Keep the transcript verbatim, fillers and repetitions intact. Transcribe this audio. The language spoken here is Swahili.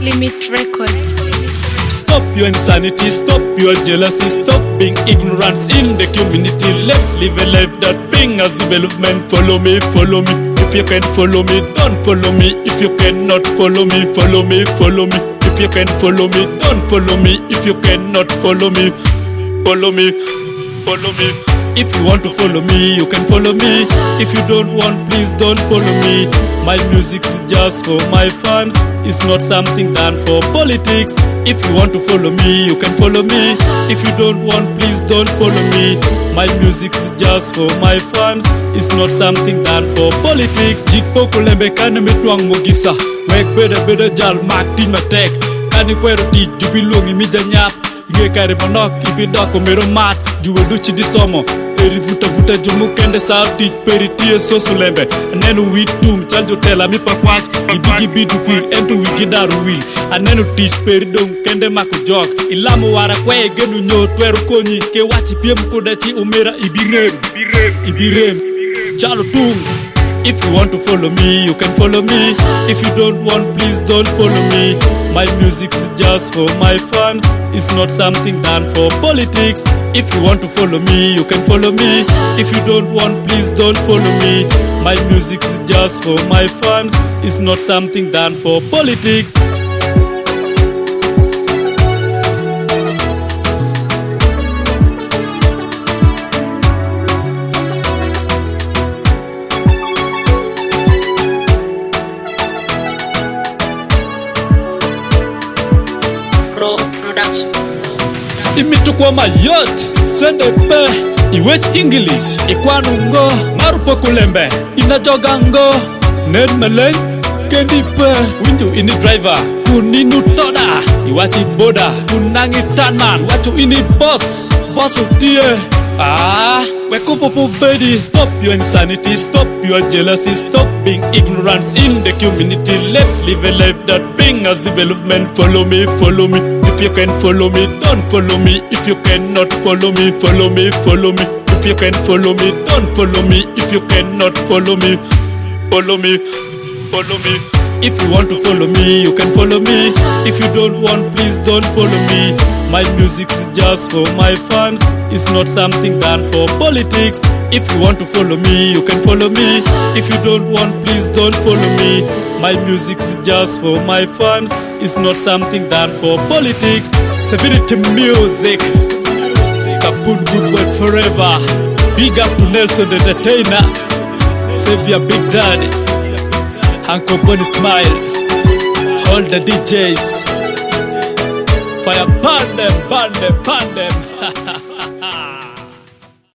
Limit Records. Stop your insanity, stop your jealousy, stop being ignorant in the community. Let's live a life that brings us development. Follow me, follow me. If you can follow me, don't follow me. If you cannot follow me, follow me, follow me. If you can follow me, don't follow me. If you cannot follow me, follow me, follow me. If you want to follow me, you can follow me. If you don't want, please don't follow me. My music is just for my fans. It's not something done for politics. If you want to follow me, you can follow me. If you don't want, please don't follow me. My music is just for my fans. It's not something done for politics. Jikpo kulembe kane metwang mogisa. Wek beda beda jal mak tin matek. Kani kwero ti jubilongi mi janyap. Nge kare manok ibi doko mero mat. Juwe duchi di somo. Peri vuta vuta jumu kende sa tij peri tie sosu lembe. Anenu witum chanjo tela mi pakwach. Ibigi bidu kwir entu wigi daru wil. Anenu tij peri dong kende mako jok. Ilamu wara kwe genu nyo twero konyi. Ke wachi piem kudachi umera ibirem. Ibirem. Chalo tung. If you want to follow me, you can follow me. If you don't want, please don't follow me. My music is just for my fans. It's not something done for politics. If you want to follow me, you can follow me. If you don't want, please don't follow me. My music is just for my fans. It's not something done for politics. Production. Imitu kwa mayot sende pe iwech English ikwanungo marupo kulembe inajogango nen meleng kendi pe windu ini driver kuninu toda iwachi boda kunangi tanman wachu ini boss boss utie ah wekufopo bedi. Stop your insanity, stop your jealousy, stop being ignorant in the community. Let's live a life that brings us development. Follow me, follow me. If you can follow me, don't follow me. If you cannot follow me, follow me, follow me. If you can follow me, don't follow me. If you cannot follow me, follow me, follow me. If you want to follow me, you can follow me. If you don't want, please don't follow me. My music is just for my fans. It's not something done for politics. If you want to follow me, you can follow me. If you don't want, please don't follow me. My music is just for my fans. It's not something done for politics. Severity music. Kaput good word forever. Big up to Nelson the Entertainer. Savior Big Daddy. Uncle Bonnie Smile. All the D Js. Fire, burn them, burn them, burn them.